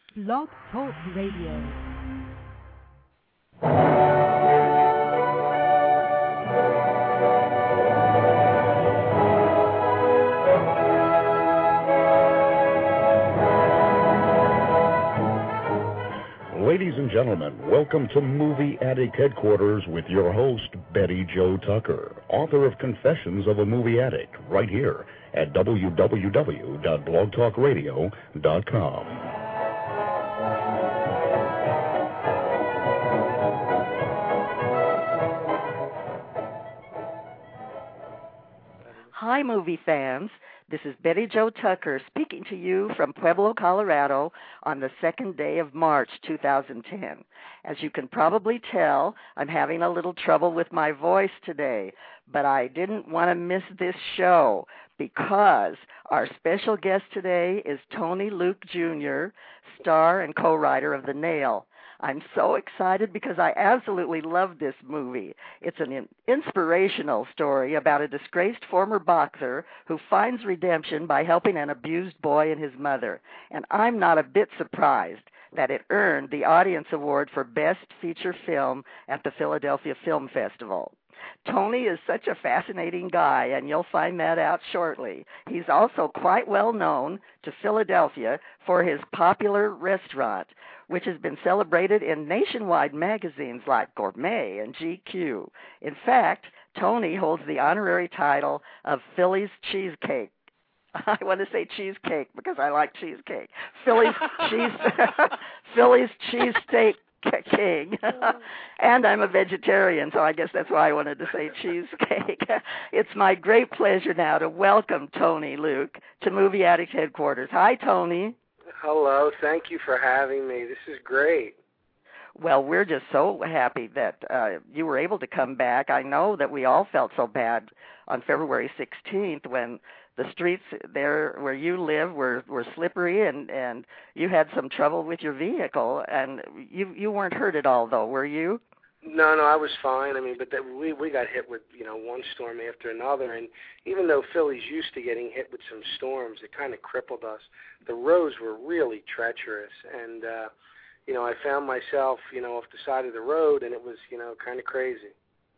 Blog Talk Radio. Ladies and gentlemen, welcome to Movie Addict Headquarters with your host, Betty Jo Tucker, author of Confessions of a Movie Addict, right here at www.blogtalkradio.com. Hi, movie fans. This is Betty Jo Tucker speaking to you from Pueblo, Colorado on the second day of March 2010. As you can probably tell, I'm having a little trouble with my voice today, but I didn't want to miss this show because our special guest today is Tony Luke Jr., star and co-writer of The Nail. I'm so excited because I absolutely love this movie. It's an inspirational story about a disgraced former boxer who finds redemption by helping an abused boy and his mother. And I'm not a bit surprised that it earned the Audience Award for Best Feature Film at the Philadelphia Film Festival. Tony is such a fascinating guy, and you'll find that out shortly. He's also quite well known to Philadelphia for his popular restaurant, which has been celebrated in nationwide magazines like Gourmet and GQ. In fact, Tony holds the honorary title of Philly's Cheesecake. I want to say cheesecake because I like cheesecake. Philly's Cheesesteak King. And I'm a vegetarian, so I guess that's why I wanted to say cheesecake. It's my great pleasure now to welcome Tony Luke to Movie Addict Headquarters. Hi, Tony. Hello. Thank you for having me. This is great. Well, we're just so happy that you were able to come back. I know that we all felt so bad on February 16th when the streets there where you live were slippery and you had some trouble with your vehicle. And you weren't hurt at all, though, were you? No, I was fine. I mean, but we got hit with, one storm after another. And even though Philly's used to getting hit with some storms, it kind of crippled us. The roads were really treacherous. And, I found myself, off the side of the road, and it was, kind of crazy.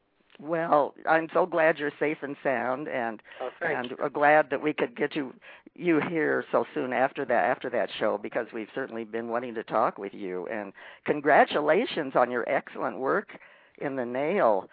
Well, I'm so glad you're safe and sound, and glad that we could get you here so soon after that show, because we've certainly been wanting to talk with you. And congratulations on your excellent work in The Nail.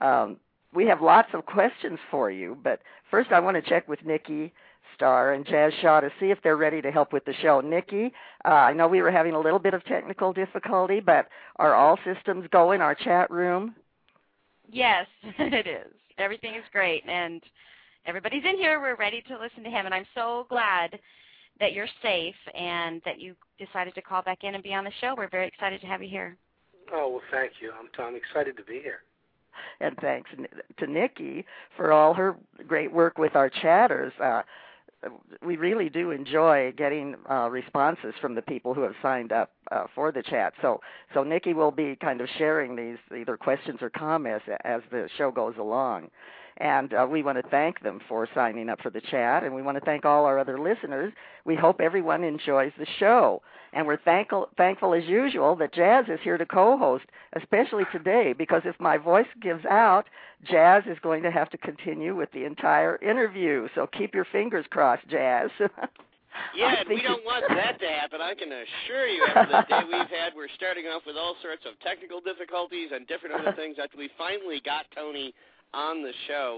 We have lots of questions for you, but first I want to check with Nikki Starr and Jazz Shaw to see if they're ready to help with the show. Nikki, I know we were having a little bit of technical difficulty, but are all systems go in our chat room? Yes, it is. Everything is great, and everybody's in here. We're ready to listen to him, and I'm so glad that you're safe and that you decided to call back in and be on the show. We're very excited to have you here. Oh, well, thank you. I'm excited to be here. And thanks to Nikki for all her great work with our chatters. We really do enjoy getting responses from the people who have signed up for the chat. So Nikki will be kind of sharing these either questions or comments as the show goes along. And we want to thank them for signing up for the chat, and we want to thank all our other listeners. We hope everyone enjoys the show. And we're thankful as usual that Jazz is here to co-host, especially today, because if my voice gives out, Jazz is going to have to continue with the entire interview. So keep your fingers crossed, Jazz. Yeah, and we don't want that to happen. I can assure you after the day we've had, we're starting off with all sorts of technical difficulties and different other things after we finally got Tony on the show.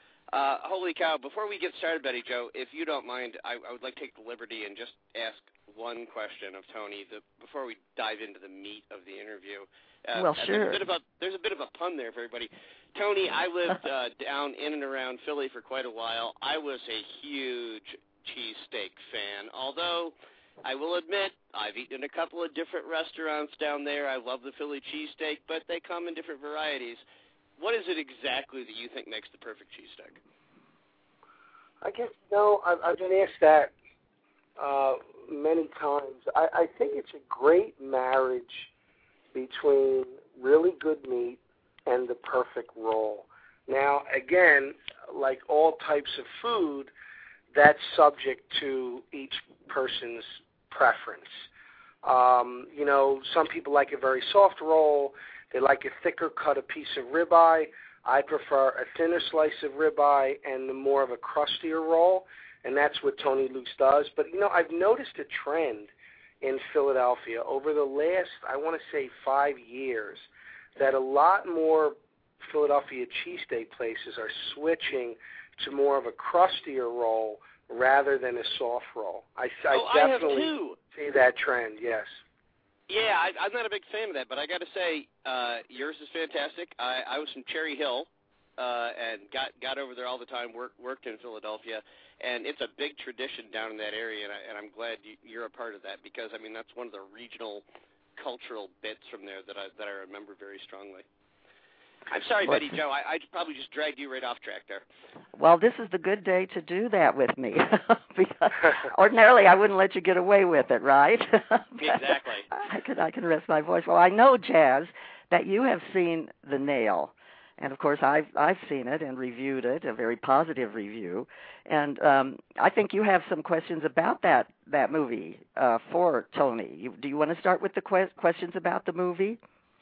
Holy cow, before we get started, Betty Jo, if you don't mind, I would like to take the liberty and just ask one question of Tony before we dive into the meat of the interview. Well, sure. There's a bit of a pun there for everybody. Tony, I lived down in and around Philly for quite a while. I was a huge cheesesteak fan, although I will admit I've eaten in a couple of different restaurants down there. I love the Philly cheesesteak, but they come in different varieties. What is it exactly that you think makes the perfect cheesesteak? I guess, I've been asked that many times. I think it's a great marriage between really good meat and the perfect roll. Now, again, like all types of food, that's subject to each person's preference. You know, some people like a very soft roll. They like a thicker cut of piece of ribeye. I prefer a thinner slice of ribeye and more of a crustier roll, and that's what Tony Luce does. But, you know, I've noticed a trend in Philadelphia over the last, I want to say, 5 years, that a lot more Philadelphia cheesesteak places are switching to more of a crustier roll rather than a soft roll. I definitely see that trend, yes. Yeah, I'm not a big fan of that, but I got to say, yours is fantastic. I was from Cherry Hill and got over there all the time, worked in Philadelphia, and it's a big tradition down in that area, and I'm glad you're a part of that because, I mean, that's one of the regional cultural bits from there that I remember very strongly. I'm sorry, Betty Jo. I probably just dragged you right off track there. Well, this is the good day to do that with me. Because ordinarily, I wouldn't let you get away with it, right? Exactly. I can rest my voice. Well, I know, Jazz, that you have seen The Nail. And, of course, I've seen it and reviewed it, a very positive review. And I think you have some questions about that movie for Tony. Do you want to start with the questions about the movie?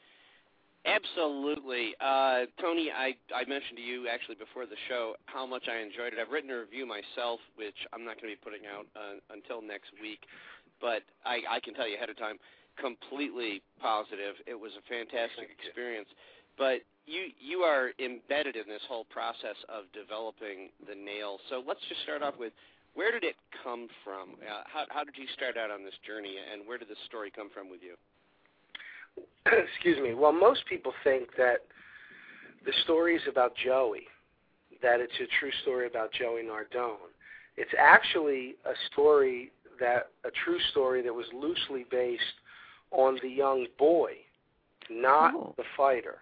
Absolutely. Tony, I mentioned to you actually before the show how much I enjoyed it. I've written a review myself, which I'm not going to be putting out until next week, but I can tell you ahead of time, completely positive. It was a fantastic experience. But you are embedded in this whole process of developing The Nail. So let's just start off with, where did it come from? How did you start out on this journey, and where did this story come from with you? Excuse me. Well, most people think that the story is about Joey, that it's a true story about Joey Nardone. It's actually a true story that was loosely based on the young boy, not the fighter.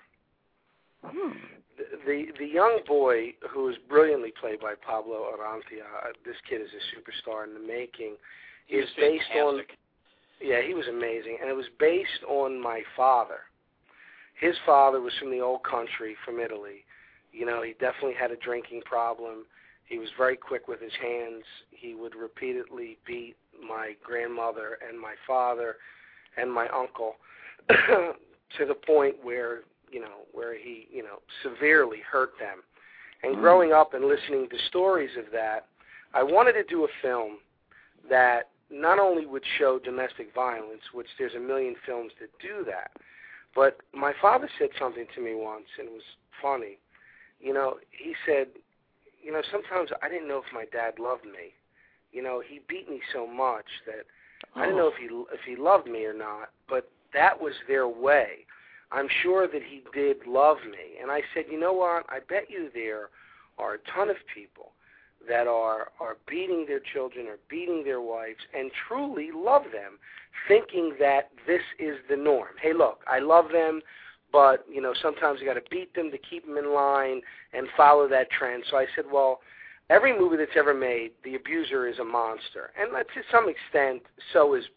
The young boy, who is brilliantly played by Pablo Arantia, this kid is a superstar in the making, is based on... Yeah, he was amazing, and it was based on my father. His father was from the old country, from Italy. You know, he definitely had a drinking problem. He was very quick with his hands. He would repeatedly beat my grandmother and my father and my uncle to the point where he severely hurt them. And growing up and listening to stories of that, I wanted to do a film that not only would show domestic violence, which there's a million films that do that, but my father said something to me once, and it was funny. You know, he said, you know, sometimes I didn't know if my dad loved me. You know, he beat me so much that I didn't know if he loved me or not, but that was their way. I'm sure that he did love me. And I said, you know what, I bet you there are a ton of people that are beating their children or beating their wives and truly love them, thinking that this is the norm. Hey, look, I love them, but, you know, sometimes you got to beat them to keep them in line and follow that trend. So I said, well, every movie that's ever made, the abuser is a monster. And to some extent, so is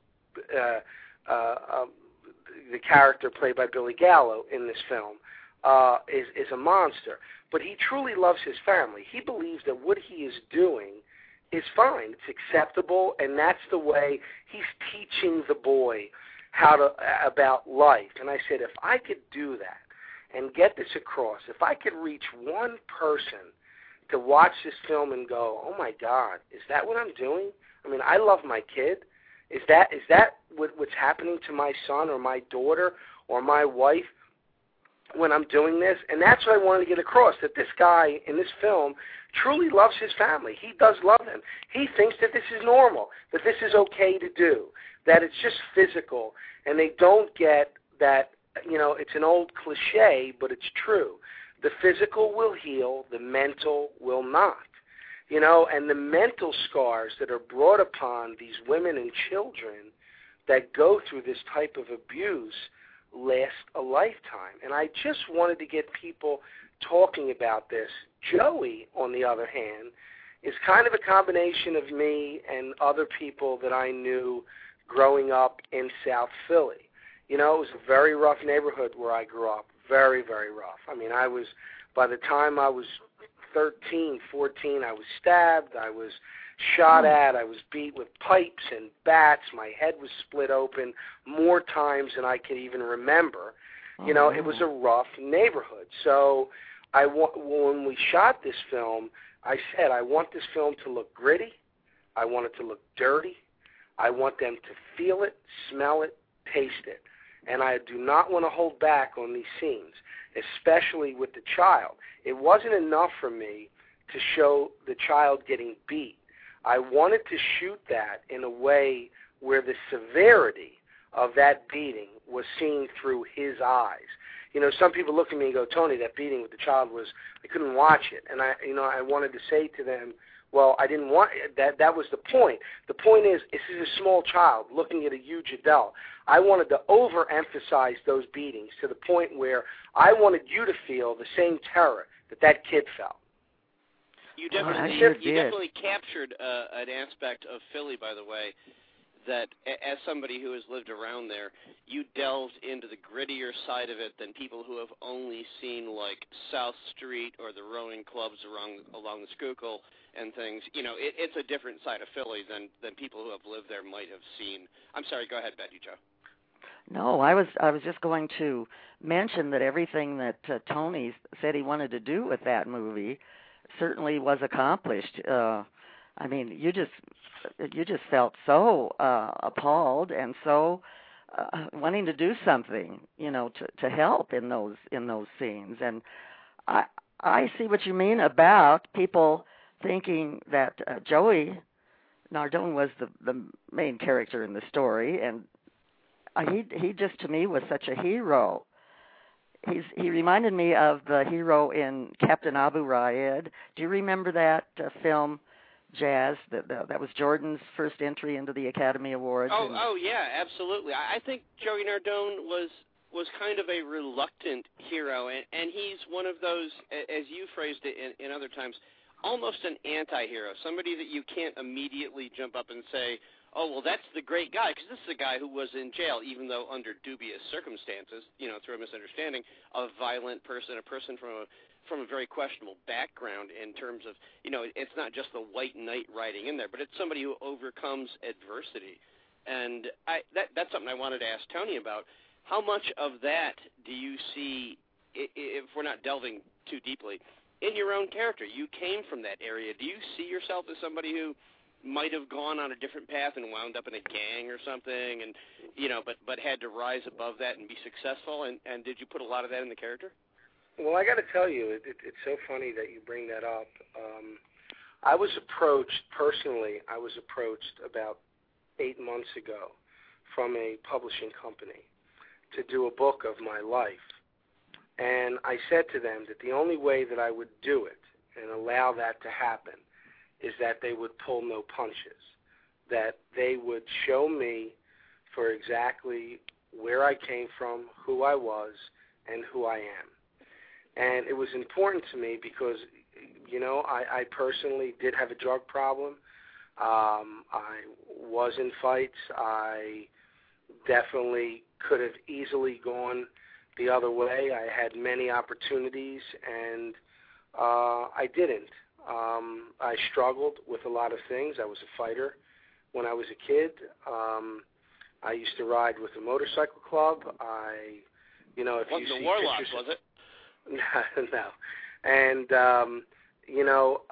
the character played by Billy Gallo in this film is a monster. But he truly loves his family. He believes that what he is doing is fine. It's acceptable, and that's the way he's teaching the boy about life. And I said, if I could do that and get this across, if I could reach one person to watch this film and go, oh, my God, is that what I'm doing? I mean, I love my kid. Is that what's happening to my son or my daughter or my wife when I'm doing this? And that's what I wanted to get across, that this guy in this film truly loves his family. He does love them. He thinks that this is normal, that this is okay to do, that it's just physical, and they don't get that, you know, it's an old cliche, but it's true. The physical will heal, the mental will not. You know, and the mental scars that are brought upon these women and children that go through this type of abuse last a lifetime. And I just wanted to get people talking about this. Joey, on the other hand, is kind of a combination of me and other people that I knew growing up in South Philly. You know, it was a very rough neighborhood where I grew up, very, very rough. I mean, by the time I was 13, 14, I was stabbed, I was shot at. I was beat with pipes and bats. My head was split open more times than I could even remember. You know, it was a rough neighborhood. So when we shot this film, I said, I want this film to look gritty. I want it to look dirty. I want them to feel it, smell it, taste it. And I do not want to hold back on these scenes, especially with the child. It wasn't enough for me to show the child getting beat. I wanted to shoot that in a way where the severity of that beating was seen through his eyes. You know, some people look at me and go, Tony, that beating with the child was, I couldn't watch it. And I wanted to say to them, well, I didn't want that. That was the point. The point is, this is a small child looking at a huge adult. I wanted to overemphasize those beatings to the point where I wanted you to feel the same terror that kid felt. You definitely captured an aspect of Philly, by the way, that as somebody who has lived around there, you delved into the grittier side of it than people who have only seen, like, South Street or the rowing clubs along the Schuylkill and things. You know, it's a different side of Philly than people who have lived there might have seen. I'm sorry, go ahead, Betty Jo. No, I was just going to mention that everything that Tony said he wanted to do with that movie certainly was accomplished. I mean, you just felt so appalled and so wanting to do something, you know, to help in those scenes. And I see what you mean about people thinking that Joey Nardone was the main character in the story, and he just to me was such a hero. He reminded me of the hero in Captain Abu Raed. Do you remember that film, Jazz? That was Jordan's first entry into the Academy Awards. Oh yeah, absolutely. I think Joey Nardone was kind of a reluctant hero, and he's one of those, as you phrased it in other times, almost an anti-hero, somebody that you can't immediately jump up and say, oh, well, that's the great guy, because this is a guy who was in jail, even though under dubious circumstances, you know, through a misunderstanding, a violent person, a person from a very questionable background in terms of, you know, it's not just the white knight riding in there, but it's somebody who overcomes adversity. And that's something I wanted to ask Tony about. How much of that do you see, if we're not delving too deeply, in your own character? You came from that area. Do you see yourself as somebody who might have gone on a different path and wound up in a gang or something, and you know, but had to rise above that and be successful? And did you put a lot of that in the character? Well, I got to tell you, it's so funny that you bring that up. I was approached personally. I was approached about 8 months ago from a publishing company to do a book of my life, and I said to them that the only way that I would do it and allow that to happen is that they would pull no punches, that they would show me for exactly where I came from, who I was, and who I am. And it was important to me because, you know, I personally did have a drug problem. I was in fights. I definitely could have easily gone the other way. I had many opportunities, and I didn't. I struggled with a lot of things. I was a fighter when I was a kid. I used to ride with a motorcycle club. If you see Warlocks, pictures, was it? No. And you know,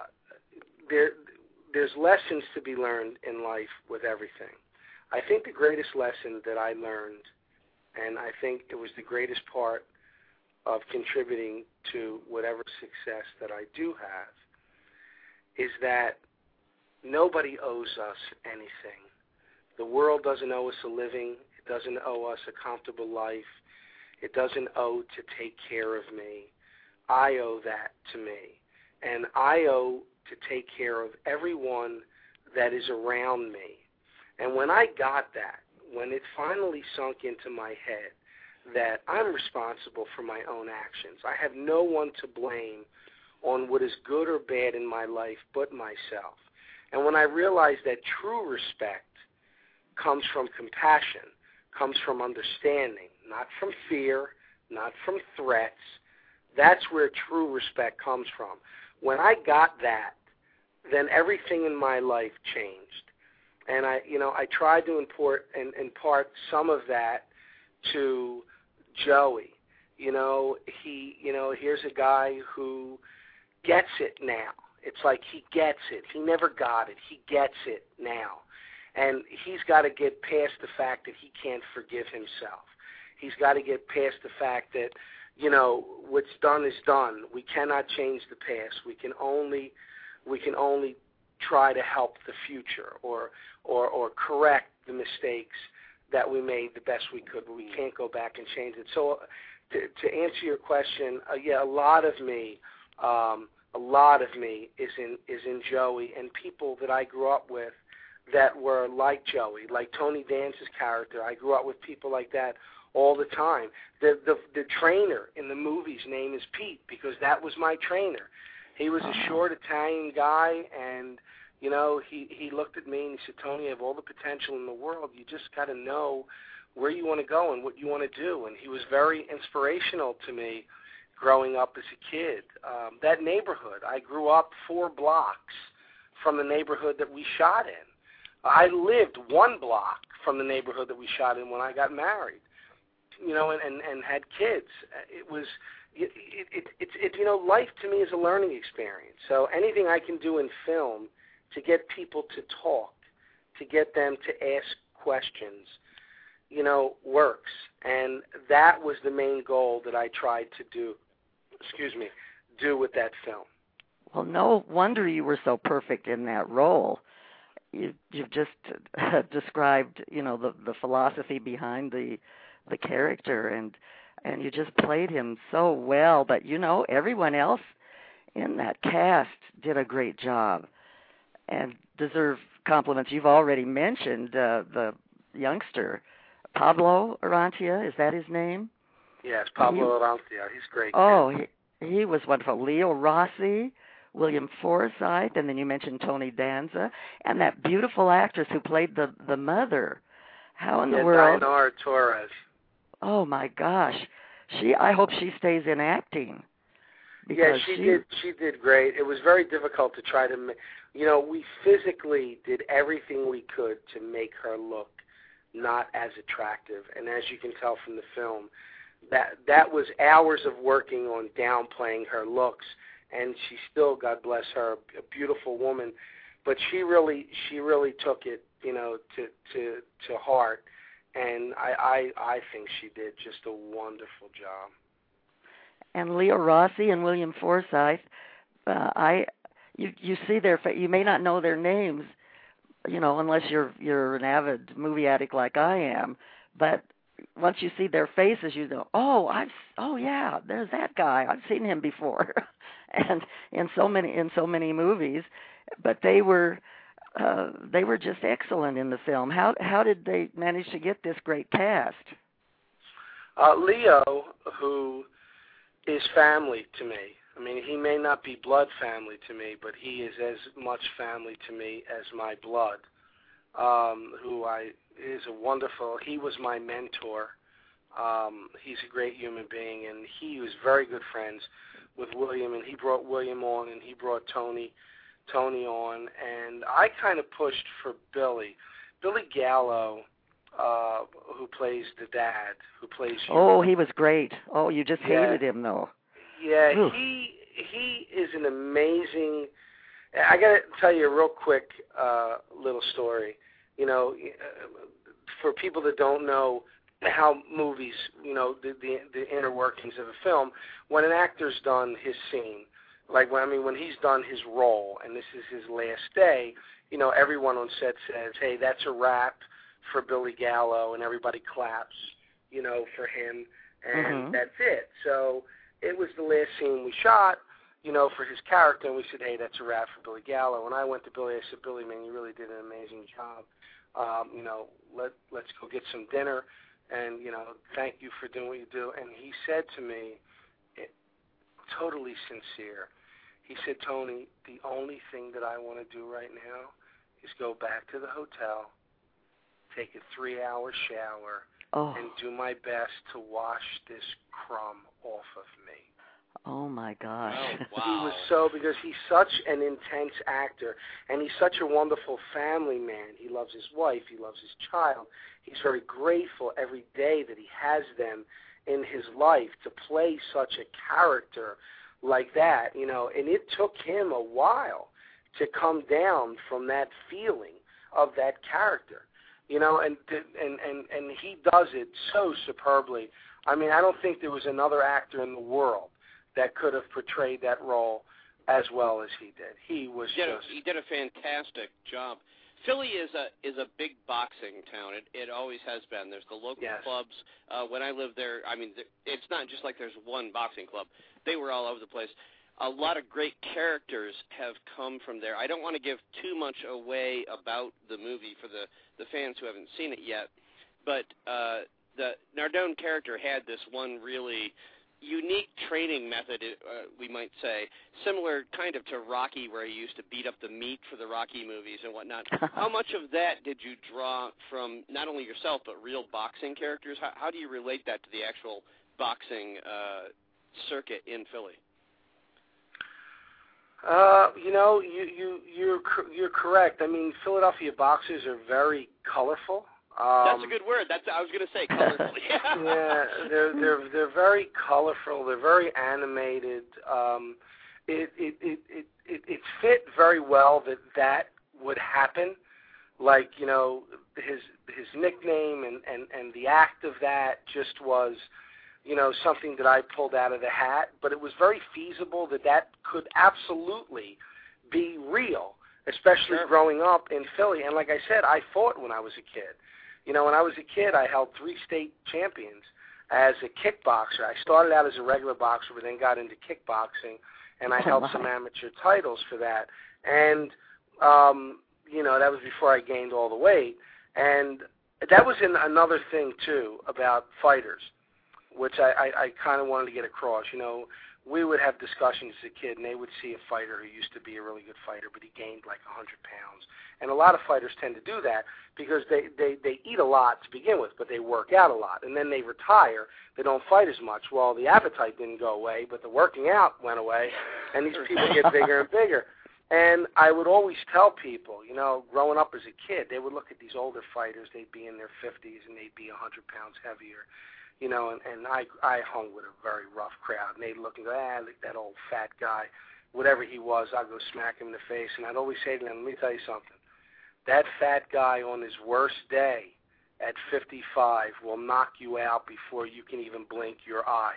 there's lessons to be learned in life with everything. I think the greatest lesson that I learned, and I think it was the greatest part of contributing to whatever success that I do have, is that nobody owes us anything. The world doesn't owe us a living. It doesn't owe us a comfortable life. It doesn't owe to take care of me. I owe that to me. And I owe to take care of everyone that is around me. And when I got that, when it finally sunk into my head that I'm responsible for my own actions, I have no one to blame on what is good or bad in my life but myself. And when I realized that true respect comes from compassion, comes from understanding, not from fear, not from threats, that's where true respect comes from. When I got that, then everything in my life changed. And I tried to impart some of that to Joey. Here's a guy who gets it now. It's like he gets it. He never got it. He gets it now. And he's got to get past the fact that he can't forgive himself. He's got to get past the fact that, what's done is done. We cannot change the past. We can only try to help the future or correct the mistakes that we made the best we could, but we can't go back and change it. So to answer your question, a lot of me is in Joey, and people that I grew up with that were like Joey, like Tony Danza's character. I grew up with people like that all the time. The trainer in the movie's name is Pete because that was my trainer. He was a short Italian guy, and he looked at me and he said, "Tony, you have all the potential in the world. You just got to know where you want to go and what you want to do." And he was very inspirational to me growing up as a kid. That neighborhood, I grew up 4 blocks from the neighborhood that we shot in. I lived 1 block from the neighborhood that we shot in when I got married, and had kids. It was, life to me is a learning experience. So anything I can do in film to get people to talk, to get them to ask questions, works. And that was the main goal that I tried to do with that film. Well, no wonder you were so perfect in that role. You've just described, the philosophy behind the character, and you just played him so well. But everyone else in that cast did a great job and deserve compliments. You've already mentioned the youngster, Pablo Arantia. Is that his name? Yes, Pablo Arantia. He's great. Oh, he was wonderful. Leo Rossi, William Forsythe, and then you mentioned Tony Danza, and that beautiful actress who played the mother. How in the world? Dayanara Torres. Oh my gosh, I hope she stays in acting. Yeah, she did. She did great. It was very difficult to try to, we physically did everything we could to make her look not as attractive, and as you can tell from the film, that was hours of working on downplaying her looks. And she still, God bless her, a beautiful woman, but she really took it, to heart, and I think she did just a wonderful job. And Leo Rossi and William Forsythe, you see you may not know their names, unless you're an avid movie addict like I am, but once you see their faces, you know, oh yeah, there's that guy. I've seen him before. And in so many movies, but they were just excellent in the film. How did they manage to get this great cast? Leo, who is family to me. I mean, he may not be blood family to me, but he is as much family to me as my blood. He was my mentor. He's a great human being, and he was very good friends with William, and he brought William on, and he brought Tony on, and I kind of pushed for Billy Gallo, who plays the dad, who plays you. Oh, he was great. Oh, you just hated him, though. Yeah, Oof. He is an amazing. I got to tell you a real quick little story. For people that don't know how movies, the inner workings of a film, when an actor's done his scene, when he's done his role, and this is his last day, everyone on set says, "Hey, that's a wrap for Billy Gallo," and everybody claps, for him, and that's it. So it was the last scene we shot, for his character, and we said, "Hey, that's a wrap for Billy Gallo." And I went to Billy, I said, "Billy, man, you really did an amazing job. Let's go get some dinner, and, thank you for doing what you do." And he said to me, totally sincere, he said, "Tony, the only thing that I want to do right now is go back to the hotel, take a 3-hour shower, and do my best to wash this crumb off of me." Oh, my gosh. Oh, wow. He was so, because he's such an intense actor, and he's such a wonderful family man. He loves his wife. He loves his child. He's very grateful every day that he has them in his life to play such a character like that, you know, and it took him a while to come down from that feeling of that character, you know, and he does it so superbly. I mean, I don't think there was another actor in the world that could have portrayed that role as well as he did. He did a fantastic job. Philly is a big boxing town. It always has been. There's the local clubs. When I lived there, I mean, it's not just like there's one boxing club. They were all over the place. A lot of great characters have come from there. I don't want to give too much away about the movie for the fans who haven't seen it yet, but the Nardone character had this one really unique training method, we might say, similar kind of to Rocky, where he used to beat up the meat for the Rocky movies and whatnot. How much of that did you draw from not only yourself but real boxing characters? How do you relate that to the actual boxing circuit in Philly? You know, you're correct. I mean, Philadelphia boxers are very colorful. That's a good word. I was going to say colorful. Yeah, they're very colorful. They're very animated. It fit very well that would happen. Like, you know, his nickname and the act of that just was, you know, something that I pulled out of the hat. But it was very feasible that could absolutely be real, especially growing up in Philly. And like I said, I fought when I was a kid. You know, when I was a kid, I held 3 state champions as a kickboxer. I started out as a regular boxer, but then got into kickboxing, and I held some amateur titles for that. And, you know, that was before I gained all the weight. And that was another thing, too, about fighters, which I kind of wanted to get across. You know, we would have discussions as a kid, and they would see a fighter who used to be a really good fighter, but he gained like 100 pounds. And a lot of fighters tend to do that because they eat a lot to begin with, but they work out a lot. And then they retire. They don't fight as much. Well, the appetite didn't go away, but the working out went away, and these people get bigger and bigger. And I would always tell people, you know, growing up as a kid, they would look at these older fighters. They'd be in their 50s, and they'd be 100 pounds heavier. You know, and I hung with a very rough crowd, and they'd look and go, that old fat guy, whatever he was, I'd go smack him in the face, and I'd always say to them, let me tell you something, that fat guy on his worst day at 55 will knock you out before you can even blink your eye.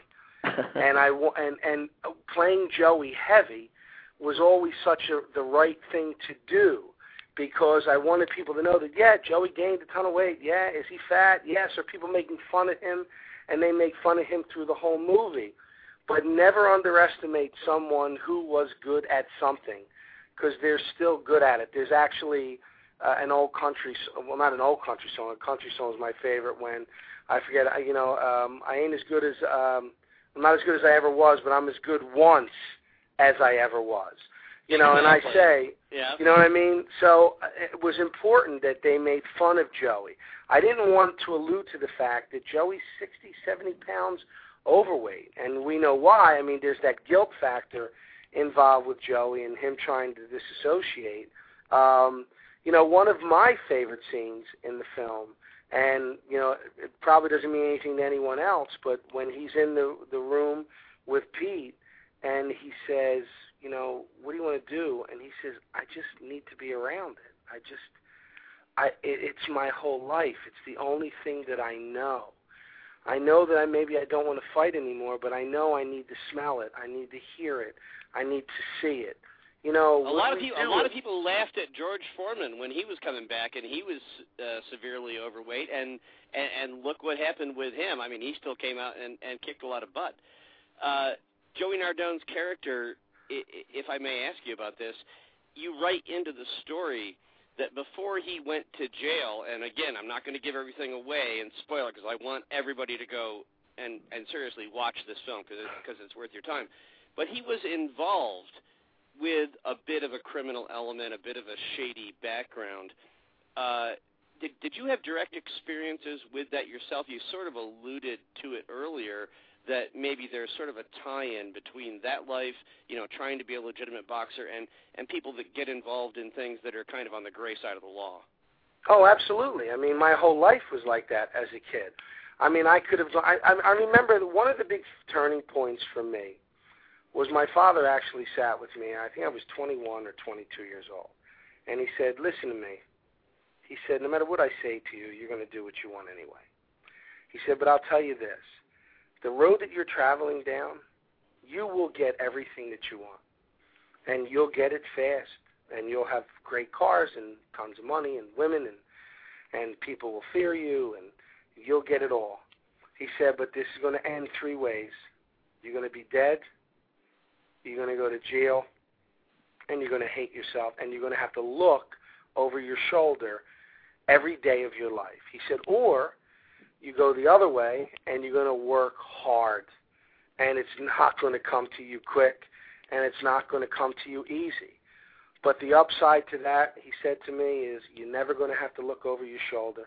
and playing Joey heavy was always the right thing to do, because I wanted people to know that, yeah, Joey gained a ton of weight. Yeah, is he fat? Yes. Are people making fun of him? And they make fun of him through the whole movie. But never underestimate someone who was good at something, because they're still good at it. There's actually an old country, well, not an old country song. A country song is my favorite when, I forget, you know, I ain't as good as, I'm not as good as I ever was, but I'm as good once as I ever was. You know, and I say, you know what I mean? So it was important that they made fun of Joey. I didn't want to allude to the fact that Joey's 60, 70 pounds overweight, and we know why. I mean, there's that guilt factor involved with Joey and him trying to disassociate. You know, one of my favorite scenes in the film, and, you know, it probably doesn't mean anything to anyone else, but when he's in the room with Pete and he says, you know, what do you want to do? And he says, I just need to be around it. It's my whole life. It's the only thing that I know. I know that maybe I don't want to fight anymore, but I know I need to smell it. I need to hear it. I need to see it. You know, a lot of people laughed at George Foreman when he was coming back, and he was severely overweight. And look what happened with him. I mean, he still came out and kicked a lot of butt. Joey Nardone's character, if I may ask you about this, you write into the story that before he went to jail, and again, I'm not going to give everything away and spoil it because I want everybody to go and seriously watch this film because it's worth your time, but he was involved with a bit of a criminal element, a bit of a shady background. did you have direct experiences with that yourself? You sort of alluded to it earlier, that maybe there's sort of a tie-in between that life, trying to be a legitimate boxer, and people that get involved in things that are kind of on the gray side of the law. Oh, absolutely. I mean, my whole life was like that as a kid. I mean, I remember one of the big turning points for me was my father actually sat with me. I think I was 21 or 22 years old. And he said, listen to me. He said, no matter what I say to you, you're going to do what you want anyway. He said, but I'll tell you this. The road that you're traveling down, you will get everything that you want. And you'll get it fast. And you'll have great cars and tons of money and women and people will fear you and you'll get it all. He said, but this is going to end three ways. You're going to be dead, you're going to go to jail, and you're going to hate yourself, and you're going to have to look over your shoulder every day of your life. He said, or you go the other way, and you're going to work hard, and it's not going to come to you quick, and it's not going to come to you easy. But the upside to that, he said to me, is you're never going to have to look over your shoulder.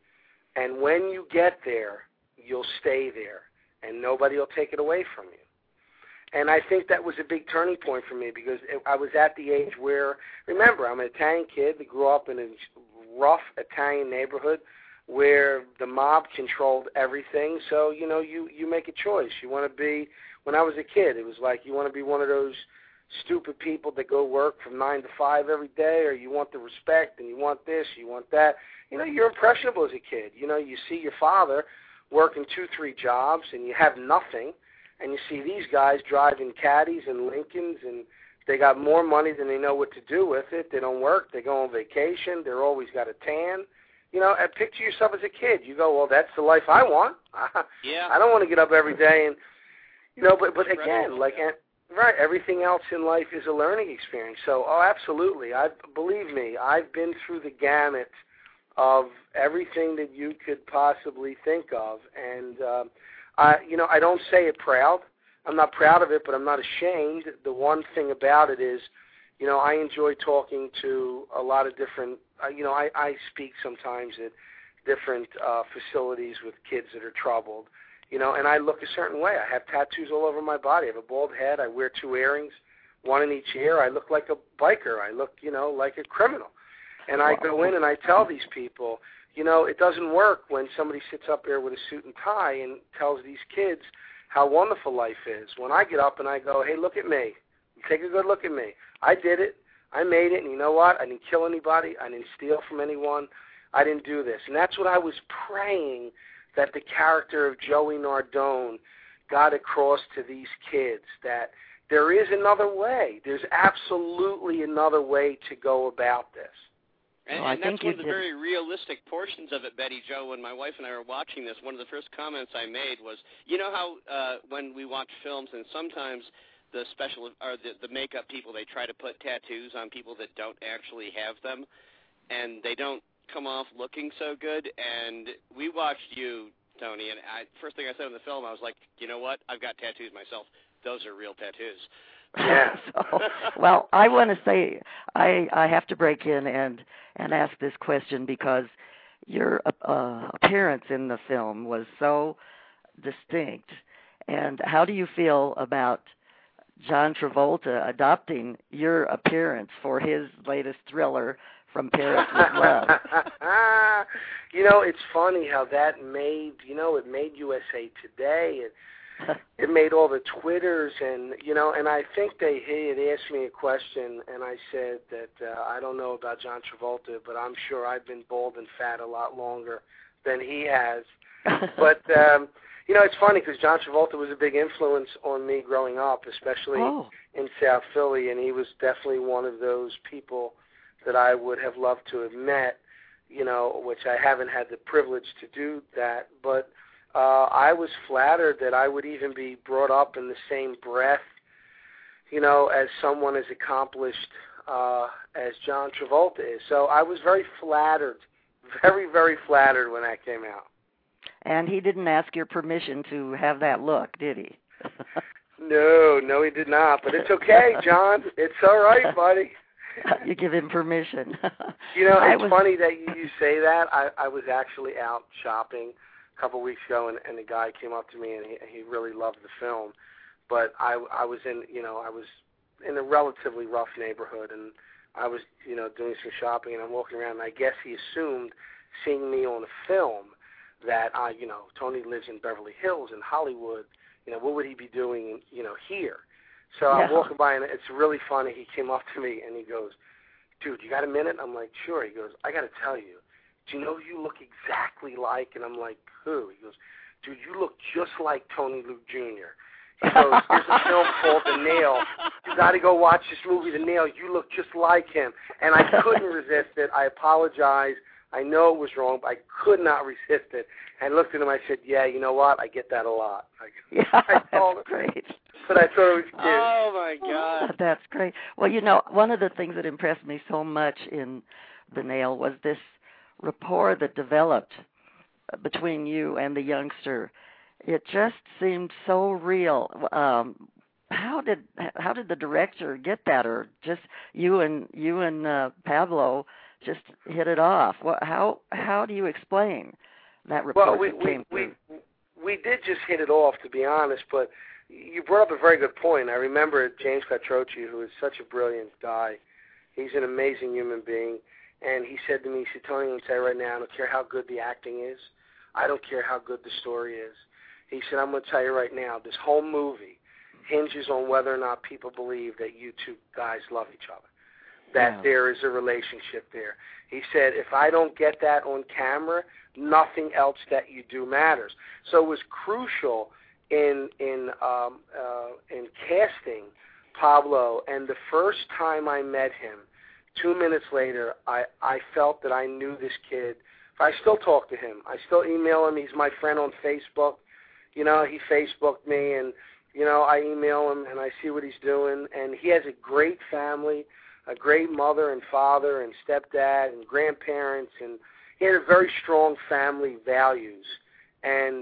And when you get there, you'll stay there, and nobody will take it away from you. And I think that was a big turning point for me because I was at the age where, remember, I'm an Italian kid that grew up in a rough Italian neighborhood where the mob controlled everything. So, you make a choice. You want to be, when I was a kid, it was like you want to be one of those stupid people that go work from 9 to 5 every day, or you want the respect and you want this, you want that. You're impressionable as a kid. You see your father working 2-3 jobs and you have nothing. And you see these guys driving Caddies and Lincolns, and they got more money than they know what to do with it. They don't work. They go on vacation. They're always got a tan. And picture yourself as a kid. You go, well, that's the life I want. Yeah. I don't want to get up every day and, but again, right, everything else in life is a learning experience. So, absolutely. Believe me, I've been through the gamut of everything that you could possibly think of, and I don't say it proud. I'm not proud of it, but I'm not ashamed. The one thing about it is, I enjoy talking to a lot of different, I speak sometimes at different facilities with kids that are troubled, and I look a certain way. I have tattoos all over my body. I have a bald head. I wear 2 earrings, one in each ear. I look like a biker. I look, like a criminal. And I go in and I tell these people, it doesn't work when somebody sits up there with a suit and tie and tells these kids how wonderful life is. When I get up and I go, hey, look at me. Take a good look at me. I did it. I made it. And you know what? I didn't kill anybody. I didn't steal from anyone. I didn't do this. And that's what I was praying that the character of Joey Nardone got across to these kids, that there is another way. There's absolutely another way to go about this. And that's one of the very realistic portions of it, Betty Jo. When my wife and I were watching this, one of the first comments I made was, how when we watch films and sometimes the makeup people, they try to put tattoos on people that don't actually have them, and they don't come off looking so good. And we watched you, Tony, and first thing I said in the film, I was like, you know what? I've got tattoos myself. Those are real tattoos. Yeah. Well, I want to say I have to break in and ask this question because your appearance in the film was so distinct. And how do you feel about John Travolta adopting your appearance for his latest thriller, From Paris with Love? It's funny how that made, it made USA Today. It made all the Twitters, and I think he had asked me a question, and I said that I don't know about John Travolta, but I'm sure I've been bald and fat a lot longer than he has. But it's funny because John Travolta was a big influence on me growing up, especially in South Philly, and he was definitely one of those people that I would have loved to have met, which I haven't had the privilege to do that, but I was flattered that I would even be brought up in the same breath, as someone as accomplished as John Travolta is. So I was very flattered, very, very flattered when that came out. And he didn't ask your permission to have that look, did he? No, he did not. But it's okay, John. It's all right, buddy. You give him permission. It's funny that you say that. I was actually out shopping a couple of weeks ago, and the guy came up to me, and he really loved the film. But I was in a relatively rough neighborhood, and I was doing some shopping, and I'm walking around, and I guess he assumed, seeing me on a film, that Tony lives in Beverly Hills in Hollywood. What would he be doing here? So I'm walking by, and it's really funny. He came up to me, and he goes, "Dude, you got a minute?" I'm like, "Sure." He goes, "I got to tell you, do you know who you look exactly like?" And I'm like, "Who?" He goes, "Dude, you look just like Tony Luke Jr." He goes, "There's a film called The Nail. You got to go watch this movie, The Nail. You look just like him." And I couldn't resist it. I apologize. I know it was wrong, but I could not resist it. And looked at him. I said, "Yeah, you know what? I get that a lot." That's great. But I thought it was cute. Oh, my God. That's great. Well, one of the things that impressed me so much in The Nail was this rapport that developed between you and the youngster. It just seemed so real. How did the director get that, or just you and Pablo just hit it off? How do you explain that rapport that came through? We did just hit it off, to be honest, but you brought up a very good point. I remember James Catroci, who is such a brilliant guy. He's an amazing human being. And he said to me, "Tony, I'm going to tell you right now, I don't care how good the acting is. I don't care how good the story is." He said, "I'm going to tell you right now, this whole movie hinges on whether or not people believe that you two guys love each other, that there is a relationship there." He said, "If I don't get that on camera, nothing else that you do matters." So it was crucial in casting Pablo. And the first time I met him, 2 minutes later, I felt that I knew this kid. I still talk to him. I still email him. He's my friend on Facebook. He Facebooked me, and I email him, and I see what he's doing. And he has a great family, a great mother and father and stepdad and grandparents, and he had a very strong family values. And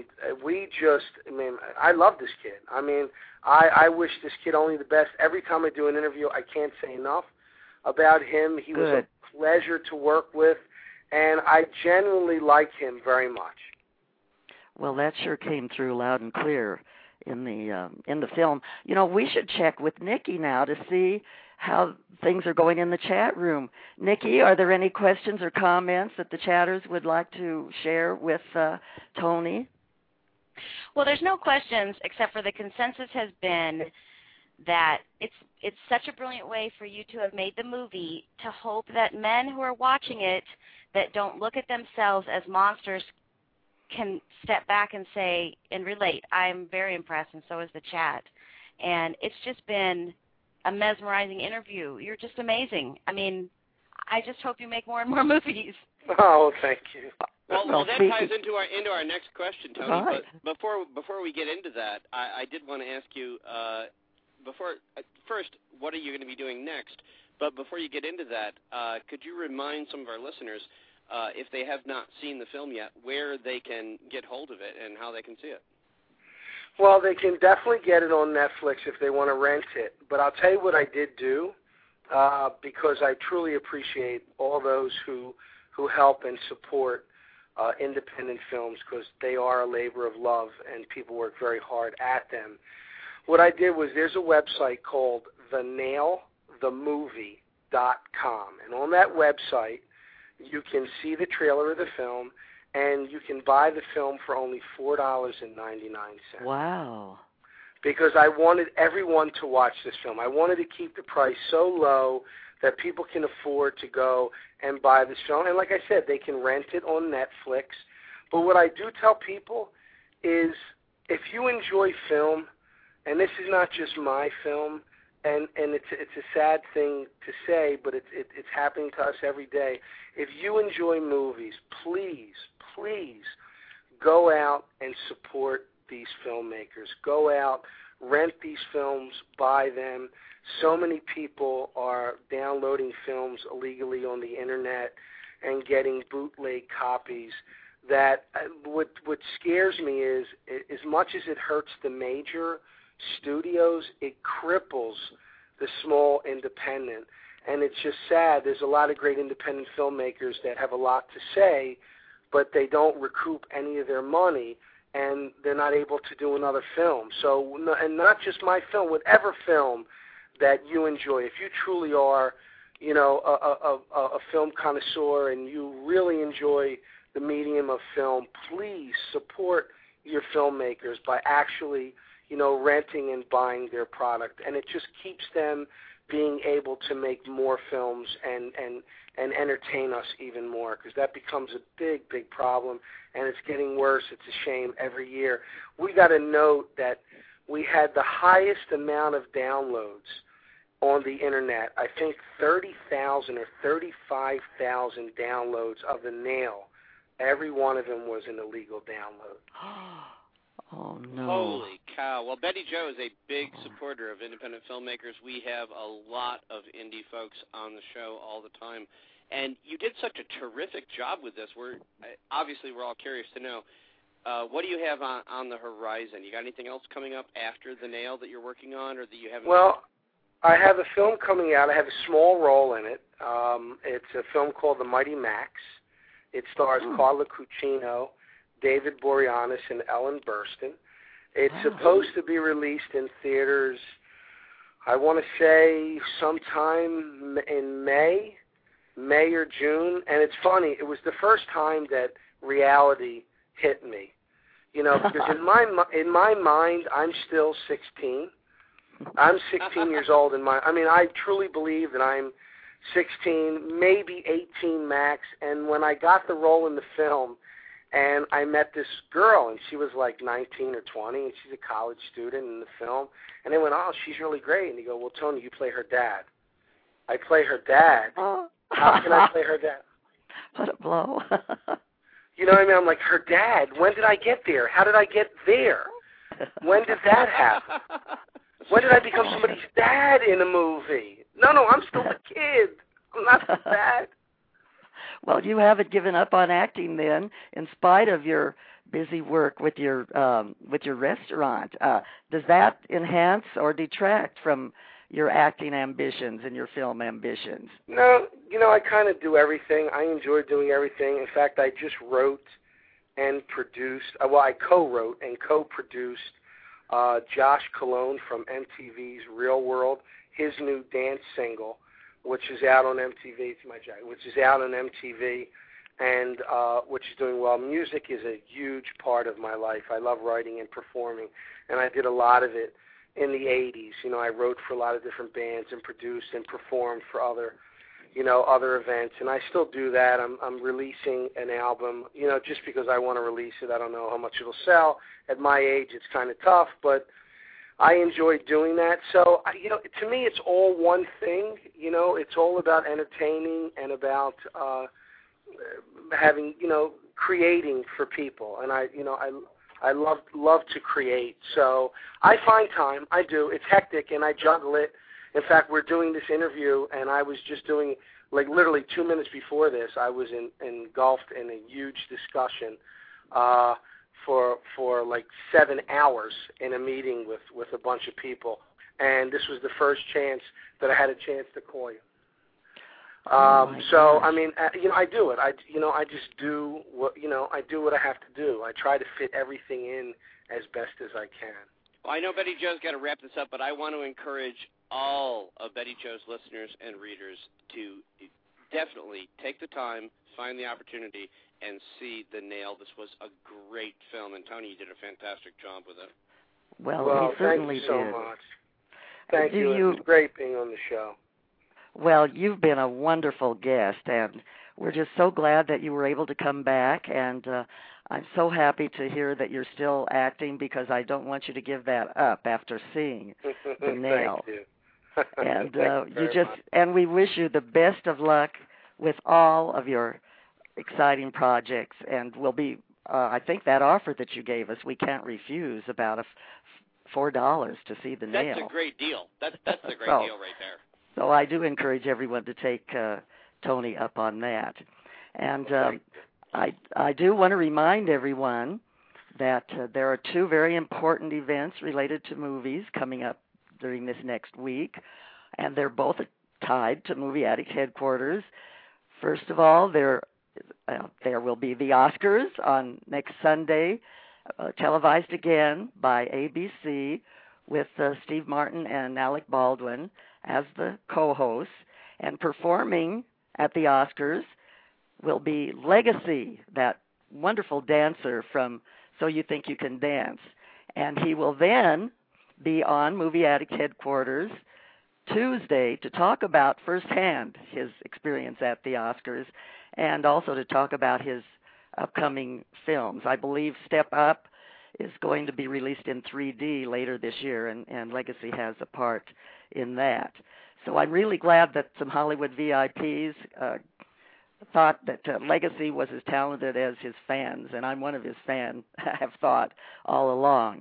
I love this kid. I wish this kid only the best. Every time I do an interview, I can't say enough about him. He was a pleasure to work with, and I genuinely like him very much. Well, that sure came through loud and clear in the film. We should check with Nikki now to see how things are going in the chat room. Nikki, are there any questions or comments that the chatters would like to share with Tony? Well, there's no questions, except for the consensus has been that it's such a brilliant way for you to have made the movie, to hope that men who are watching it that don't look at themselves as monsters can step back and say and relate. I'm very impressed, and so is the chat. And it's just been a mesmerizing interview. You're just amazing. I just hope you make more and more movies. Oh, thank you. Well, that ties into our next question, Tony. Right. But before we get into that, I did want to ask you first, what are you going to be doing next? But before you get into that, could you remind some of our listeners, if they have not seen the film yet, where they can get hold of it and how they can see it? Well, they can definitely get it on Netflix if they want to rent it. But I'll tell you what I did do, because I truly appreciate all those who help and support independent films, because they are a labor of love and people work very hard at them. What I did was, there's a website called thenailthemovie.com, and on that website you can see the trailer of the film, and you can buy the film for only $4.99. Wow. Because I wanted everyone to watch this film. I wanted to keep the price so low that people can afford to go and buy this film. And like I said, they can rent it on Netflix. But what I do tell people is, if you enjoy film, and this is not just my film, and it's a sad thing to say, but it's happening to us every day. If you enjoy movies, please go out and support these filmmakers. Go out, rent these films, buy them. So many people are downloading films illegally on the internet and getting bootleg copies. That what scares me is, as much as it hurts the major studios, it cripples the small independent. and it's just sad. There's a lot of great independent filmmakers that have a lot to say, but they don't recoup any of their money, and they're not able to do another film. So, and not just my film, whatever film that you enjoy, if you truly are, you know, a film connoisseur and you really enjoy the medium of film, please support your filmmakers by actually, you know, renting and buying their product. And it just keeps them being able to make more films and entertain us even more, because that becomes a big, big problem, and it's getting worse. It's a shame every year. We got a note that we had the highest amount of downloads on the internet, I think 30,000 or 35,000 downloads of The Nail. Every one of them was an illegal download. Oh, no. Holy cow. Well, Betty Jo is a big supporter of independent filmmakers. We have a lot of indie folks on the show all the time. And you did such a terrific job with this. Obviously, we're all curious to know, what do you have on the horizon? You got anything else coming up after The Nail that you're working on, or that you haven't? Well, I have a film coming out. I have a small role in it. It's a film called The Mighty Max. It stars Carla Cucino, David Boreanaz, and Ellen Burstyn. It's supposed to be released in theaters, I want to say sometime in May or June. And it's funny, it was the first time that reality hit me. You know, because in my mind, I'm still 16. I'm 16 years old I truly believe that I'm 16, maybe 18 max. And when I got the role in the film, and I met this girl, and she was like 19 or 20, and she's a college student in the film. And they went, "Oh, she's really great." And they go, "Well, Tony, you play her dad." I play her dad. How can I play her dad? What a blow. You know what I mean? I'm like, her dad? When did I get there? How did I get there? When did that happen? When did I become somebody's dad in a movie? No, I'm still a kid. I'm not the dad. Well, you haven't given up on acting then, in spite of your busy work with your restaurant. Does that enhance or detract from your acting ambitions and your film ambitions? No, you know, I kind of do everything. I enjoy doing everything. In fact, I just wrote and produced, I co-wrote and co-produced Josh Colon from MTV's Real World, his new dance single, which is out on MTV. It's my jacket, which is out on MTV, and which is doing well. Music is a huge part of my life. I love writing and performing, and I did a lot of it in the 80s. You know, I wrote for a lot of different bands and produced and performed for other events, and I still do that. I'm releasing an album, you know, just because I want to release it. I don't know how much it'll sell. At my age, it's kind of tough, but I enjoy doing that. So, you know, to me, it's all one thing. You know, it's all about entertaining and about having, you know, creating for people. And I love to create. So I find time. I do. It's hectic, and I juggle it. In fact, we're doing this interview, and I was just doing, like, literally 2 minutes before this, I was engulfed in a huge discussion for like 7 hours in a meeting with a bunch of people. And this was the first chance that I had a chance to call you. So, I mean, you know, I do it. I just do what, you know, I do what I have to do. I try to fit everything in as best as I can. Well, I know Betty Jo's got to wrap this up, but I want to encourage all of Betty Jo's listeners and readers to definitely take the time, find the opportunity, and see The Nail. This was a great film, and Tony, you did a fantastic job with it. Well, he certainly thank you so did. much. Thank you. It was great being on the show. Well, you've been a wonderful guest, and we're just so glad that you were able to come back, and I'm so happy to hear that you're still acting, because I don't want you to give that up after seeing The Nail. Thank you. And and we wish you the best of luck with all of your exciting projects, and we'll be I think that offer that you gave us, we can't refuse, about $4 to see The Nail. That's a great deal. That's a great deal right there. So I do encourage everyone to take Tony up on that. And I do want to remind everyone that there are 2 very important events related to movies coming up during this next week, and they're both tied to Movie Addict headquarters. First of all, there will be the Oscars on next Sunday, televised again by ABC with Steve Martin and Alec Baldwin as the co-hosts. And performing at the Oscars will be Legacy, that wonderful dancer from So You Think You Can Dance. And he will then be on Movie Addict headquarters Tuesday to talk about firsthand his experience at the Oscars and also to talk about his upcoming films. I believe Step Up is going to be released in 3D later this year, and Legacy has a part in that. So I'm really glad that some Hollywood VIPs thought that Legacy was as talented as his fans, and I'm one of his fans, I have thought all along.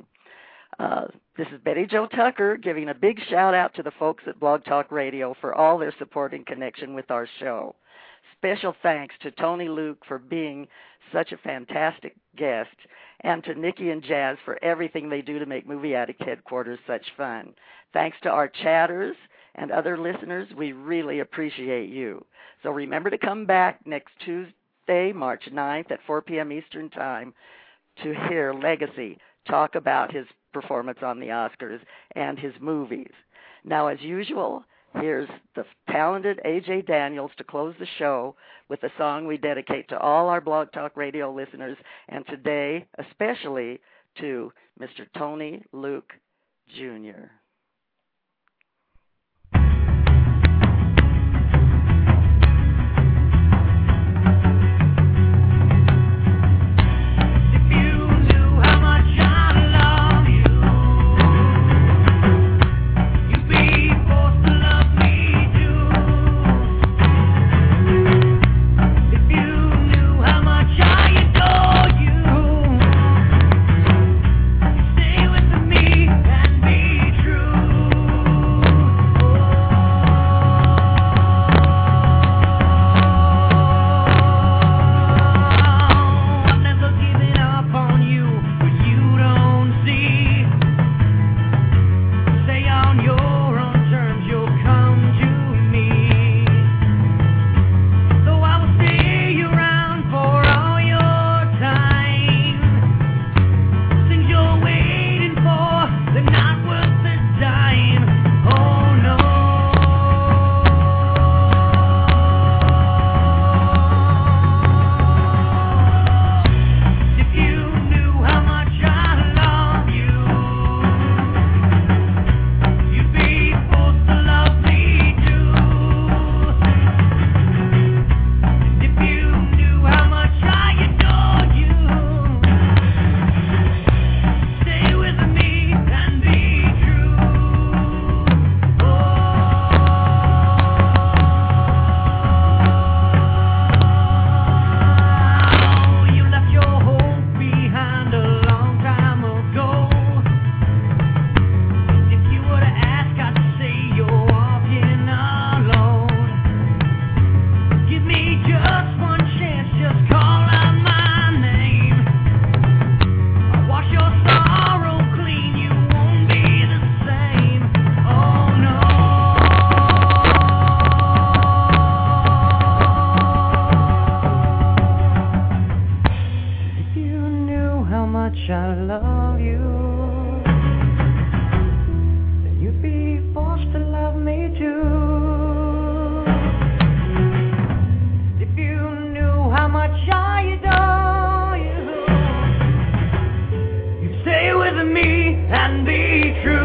This is Betty Jo Tucker giving a big shout-out to the folks at Blog Talk Radio for all their support and connection with our show. Special thanks to Tony Luke for being such a fantastic guest, and to Nikki and Jazz for everything they do to make Movie Addict headquarters such fun. Thanks to our chatters and other listeners, we really appreciate you. So remember to come back next Tuesday, March 9th at 4 p.m. Eastern Time to hear Legacy talk about his performance on the Oscars and his movies. Now, as usual, here's the talented A.J. Daniels to close the show with a song we dedicate to all our Blog Talk Radio listeners, and today especially to Mr. Tony Luke, Jr. and be true.